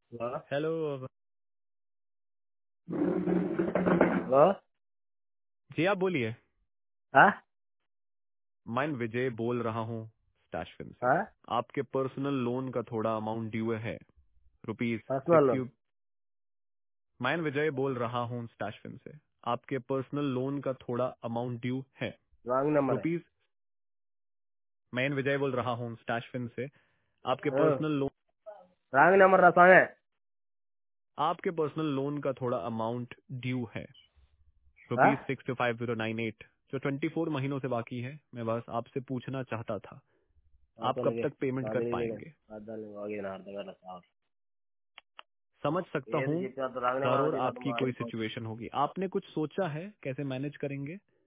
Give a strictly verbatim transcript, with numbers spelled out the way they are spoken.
हाँ हेलो। हाँ जी आप बोलिए। हाँ मैं विजय बोल रहा हूँ स्टैशफिन से। हाँ आपके पर्सनल लोन का थोड़ा अमाउंट ड्यू है, rupees personal six loan. You मैं विजय बोल रहा हूँ स्टैशफिन से। आपके पर्सनल लोन का थोड़ा अमाउंट ड्यू है, रॉन्ग नंबर है। रुपीज मैं विजय बोल रहा हूँ स्टैशफिन से। आपके हाँ, पर्सनल लोन रॉन्ग नंबर रखा है। आपके पर्सनल लोन का थोड़ा अमाउंट ड्यू है, हाँ rupees six five zero nine eight जो ट्वेंटी फोर महीनों से बाकी है। मैं बस आपसे पूछना चाहता था, हाँ आप तो कब लगे तक पेमेंट कर आदमी नहीं पाएंगे? आधा नहीं आगे ना आधा कर साहब। समझ सकता ये तो हूँ जितना तो रॉन्ग सर, नंबर और जितना तो आपकी मार कोई सिचुएशन होगी। आपने कुछ सोचा है कैसे मैनेज करेंगे?